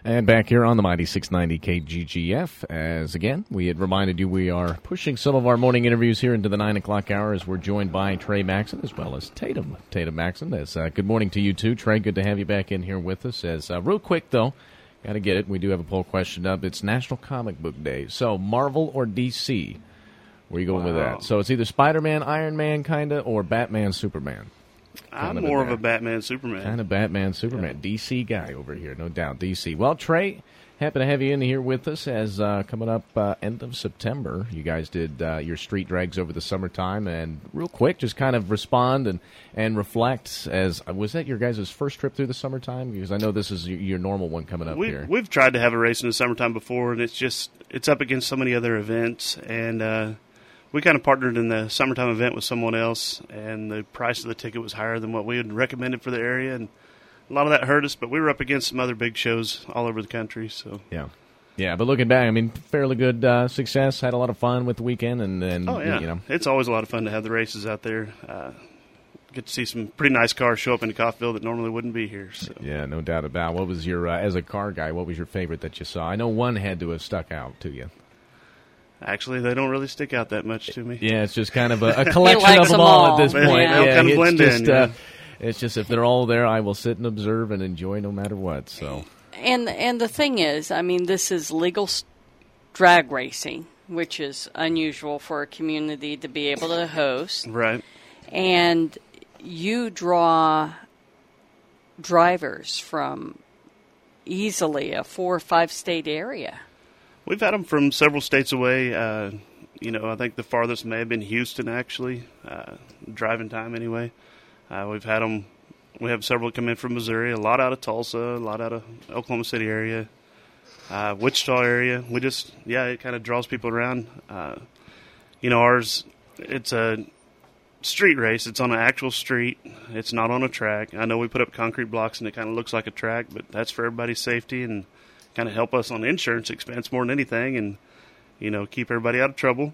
And back here on the Mighty 690 KGGF, as again, we had reminded you we are pushing some of our morning interviews here into the 9 o'clock hour as we're joined by Trey Maxon as well as Tatum Maxon. Good morning to you too, Trey. Good to have you back in here with us. Real quick, though, got to get it. We do have a poll question up. It's National Comic Book Day. So, Marvel or DC? Where are you going with that? So, it's either Spider-Man, Iron Man, kind of, or Batman, Superman? I'm more of a Batman, Superman. Kind of Batman, Superman. Yeah. DC guy over here, no doubt. DC. Well, Trey, happy to have you in here with us as coming up end of September. You guys did your street drags over the summertime. And real quick, just kind of respond and reflect as, was that your guys' first trip through the summertime? Because I know this is your normal one coming up here. We've tried to have a race in the summertime before, and it's up against so many other events. And we kind of partnered in the summertime event with someone else, and the price of the ticket was higher than what we had recommended for the area, and a lot of that hurt us, but we were up against some other big shows all over the country. So Yeah, but looking back, I mean, fairly good success, had a lot of fun with the weekend, and it's always a lot of fun to have the races out there. Get to see some pretty nice cars show up in Coffeyville that normally wouldn't be here. So. Yeah, no doubt about it. What was your, as a car guy, what was your favorite that you saw? I know one had to have stuck out to you. Actually, they don't really stick out that much to me. Yeah, it's just kind of a collection of them all at this point. Yeah, they'll kind of blend in. It's just if they're all there, I will sit and observe and enjoy no matter what. So, and the thing is, I mean, this is legal drag racing, which is unusual for a community to be able to host. Right. And you draw drivers from easily a 4 or 5 state area. We've had them from several states away. I think the farthest may have been Houston, actually, driving time anyway. We have several come in from Missouri, a lot out of Tulsa, a lot out of Oklahoma City area, Wichita area. It kind of draws people around. Ours, it's a street race. It's on an actual street. It's not on a track. I know we put up concrete blocks and it kind of looks like a track, but that's for everybody's safety and kind of help us on insurance expense more than anything and, keep everybody out of trouble.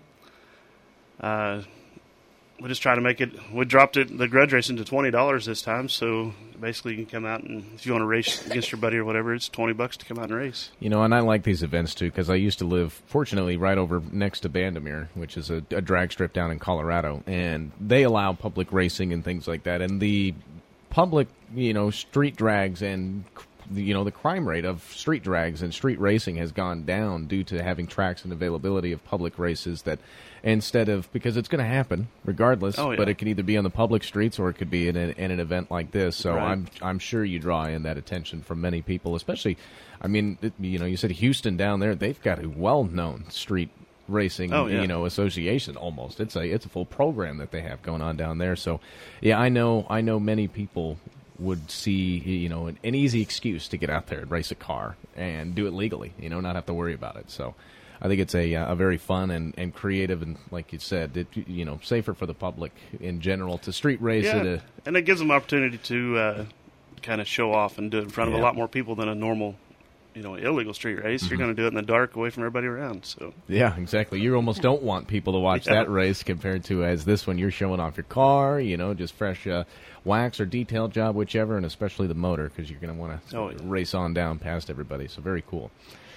We just try to make it, we dropped the grudge racing to $20 this time, so basically you can come out and if you want to race against your buddy or whatever, it's $20 to come out and race. And I like these events too because I used to live, fortunately, right over next to Bandimere, which is a drag strip down in Colorado, and they allow public racing and things like that, and the public, street drags and the crime rate of street drags and street racing has gone down due to having tracks and availability of public races that instead of, because it's going to happen regardless, but it can either be on the public streets or it could be in an event like this. So right. I'm sure you draw in that attention from many people, especially, I mean, you said Houston down there, they've got a well-known street racing, association almost. It's a full program that they have going on down there. So, yeah, I know many people would see, an easy excuse to get out there and race a car and do it legally, not have to worry about it. So I think it's a very fun and creative and, like you said, safer for the public in general to street race. Yeah, and it gives them opportunity to kind of show off and do it in front of a lot more people than a normal illegal street race. Mm-hmm. You're going to do it in the dark away from everybody around. So yeah, exactly. You almost don't want people to watch that race compared to as this one you're showing off your car, just fresh wax or detail job, whichever, and especially the motor because you're going to want to race on down past everybody. So very cool.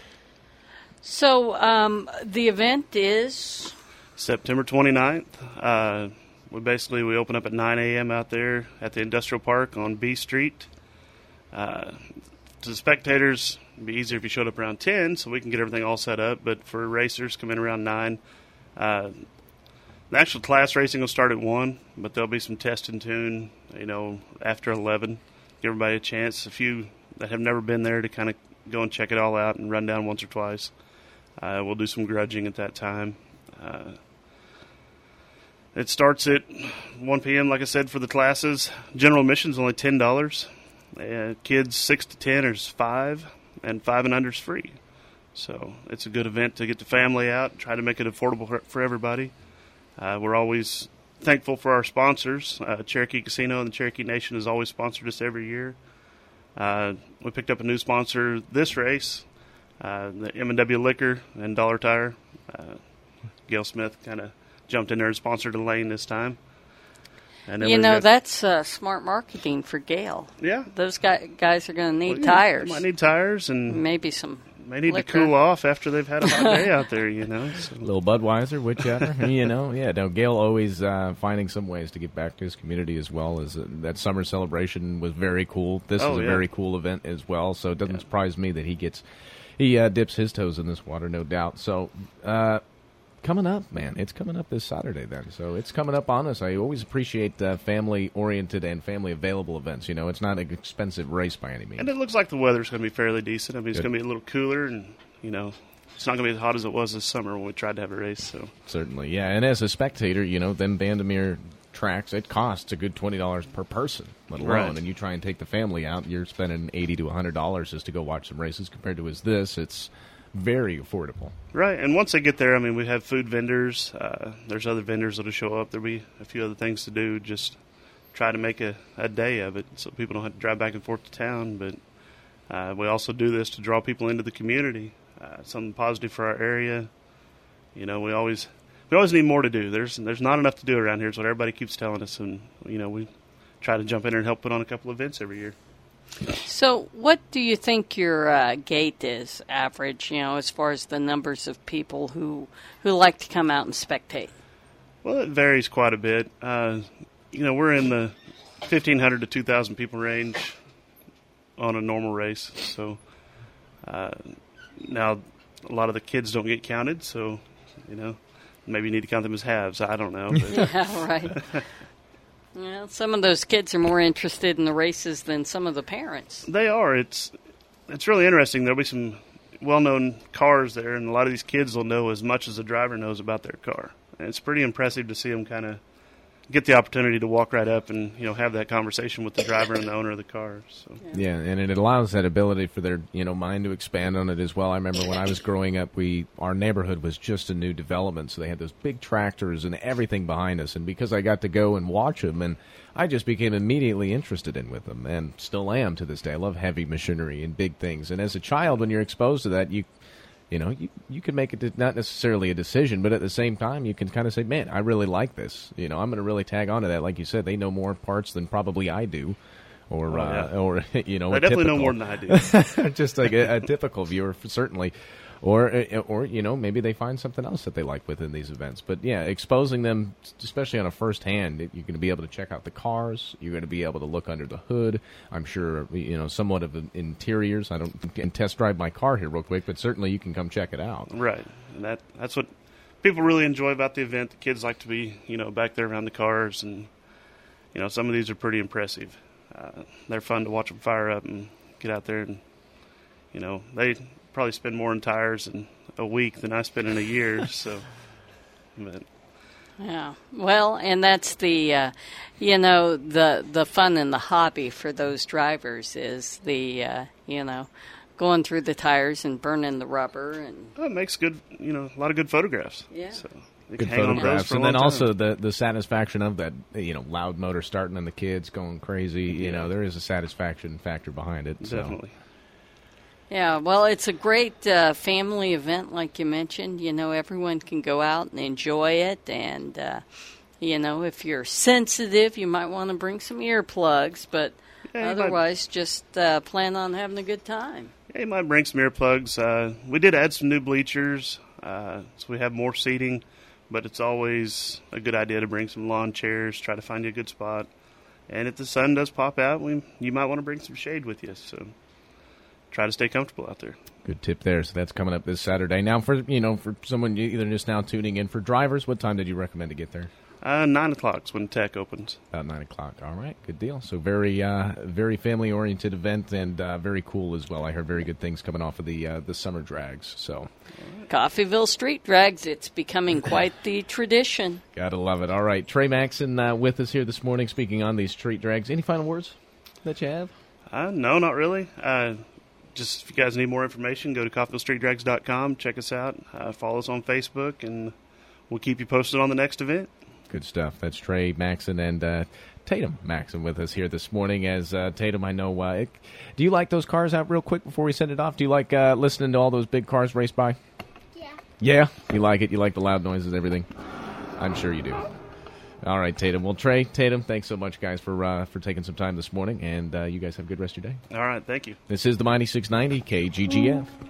So the event is? September 29th. We open up at 9 a.m. out there at the Industrial Park on B Street. To the spectators, it'd be easier if you showed up around 10 so we can get everything all set up. But for racers, come in around 9. The actual class racing will start at 1, but there'll be some test and tune, after 11. Give everybody a chance, a few that have never been there to kind of go and check it all out and run down once or twice. We'll do some grudging at that time. It starts at 1 p.m., like I said, for the classes. General admission's only $10. Kids 6 to 10 is $5, and 5 and under is free. So it's a good event to get the family out, try to make it affordable for everybody. We're always thankful for our sponsors. Cherokee Casino and the Cherokee Nation has always sponsored us every year. We picked up a new sponsor this race, the M&W Liquor and Dollar Tire. Gail Smith kind of jumped in there and sponsored a lane this time. And then You we've know, got- that's smart marketing for Gale. yeah. Those guys are going to need Well, yeah, tires. They might need tires and Maybe some may need liquor. to cool off after they've had a hot day out there, you know. So. Little Budweiser, whichever. You know, yeah. No, Gale always finding some ways to give back to his community as well. As that summer celebration was very cool. This is a very cool event as well. So it doesn't surprise me that he dips his toes in this water, no doubt. So coming up, man, it's coming up this Saturday then. So it's coming up on us. I always appreciate family-oriented and family-available events. You know, it's not an expensive race by any means. And it looks like the weather's going to be fairly decent. I mean, it's Good. going to be a little cooler, and you know, it's not going to be as hot as it was this summer when we tried to have a race. So Certainly, yeah. And as a spectator, you know, them Bandamere tracks, it costs a good $20 per person, let alone. Right. And you try and take the family out, you're spending $80 to $100 just to go watch some races. Compared to it's very affordable. right, and once they get there, I mean, we have food vendors. There's other vendors that'll show up. There'll be a few other things to do. Just try to make a day of it, so people don't have to drive back and forth to town. But we also do this to draw people into the community. Something positive for our area. You know, we always need more to do. There's not enough to do around here. Is what everybody keeps telling us, and you know, we try to jump in there and help put on a couple events every year. So, what do you think your gate is, average, you know, as far as the numbers of people who like to come out and spectate? Well, it varies quite a bit. You know, we're in the 1,500 to 2,000 people range on a normal race. So now a lot of the kids don't get counted, so, you know, maybe you need to count them as halves. I don't know. But Yeah, right. Well, some of those kids are more interested in the races than some of the parents. they are. It's really interesting. There'll be some well-known cars there, and a lot of these kids will know as much as the driver knows about their car. And it's pretty impressive to see them kind of get the opportunity to walk right up and, you know, have that conversation with the driver and the owner of the car. So. Yeah, and it allows that ability for their, you know, mind to expand on it as well. I remember when I was growing up, our neighborhood was just a new development, so they had those big tractors and everything behind us. And because I got to go and watch them, and I just became immediately interested in with them, and still am to this day. I love heavy machinery and big things. And as a child, when you're exposed to that, you know, you can make it not necessarily a decision, but at the same time, you can kind of say, man, I really like this. You know, I'm going to really tag on to that. Like you said, they know more parts than probably I do. Or, or you know, They definitely know more than I do. just like a typical viewer, certainly. Or, you know, maybe they find something else that they like within these events. But, yeah, exposing them, especially on a first hand, you're going to be able to check out the cars. You're going to be able to look under the hood. I'm sure, you know, somewhat of interiors. I don't test drive my car here real quick, but certainly you can come check it out. Right. And that's what people really enjoy about the event. The kids like to be, you know, back there around the cars. And, you know, some of these are pretty impressive. They're fun to watch them fire up and get out there. And, you know, they probably spend more on tires in a week than I spend in a year. So, but Yeah. Well, and that's the, you know, the fun in the hobby for those drivers is the, you know, going through the tires and burning the rubber. And it makes good, you know, a lot of good photographs. Yeah. So you Good can hang on to those photographs, for a and long then time. also the satisfaction of that, you know, loud motor starting and the kids going crazy. You know, there is a satisfaction factor behind it. So. Definitely. yeah, well, it's a great family event, like you mentioned. You know, everyone can go out and enjoy it. And, you know, if you're sensitive, you might want to bring some earplugs. But Yeah, you might- otherwise, just plan on having a good time. Yeah, you might bring some earplugs. We did add some new bleachers, so we have more seating, but it's always a good idea to bring some lawn chairs, try to find you a good spot. And if the sun does pop out, you might want to bring some shade with you, so try to stay comfortable out there. Good tip there. So that's coming up this Saturday. Now, for someone either just now tuning in, for drivers, what time did you recommend to get there? 9 o'clock is when tech opens. About 9 o'clock. All right, good deal. So very family-oriented event and very cool as well. I heard very good things coming off of the summer drags. So Coffeyville Street Drags, it's becoming quite the tradition. gotta love it. All right, Trey Maxon with us here this morning, speaking on these street drags. Any final words that you have? No, not really. Just if you guys need more information, go to CoffeyvilleStreetDrags.com, check us out, follow us on Facebook, and we'll keep you posted on the next event. Good stuff. That's Trey Maxon and Tatum Maxon with us here this morning. As Tatum, I know, do you like those cars out real quick before we send it off? Do you like listening to all those big cars race by? Yeah. Yeah? You like it? You like the loud noises and everything? I'm sure you do. All right, Tatum. Well, Trey, Tatum, thanks so much, guys, for taking some time this morning, and you guys have a good rest of your day. All right, thank you. This is the Mighty 690 KGGF.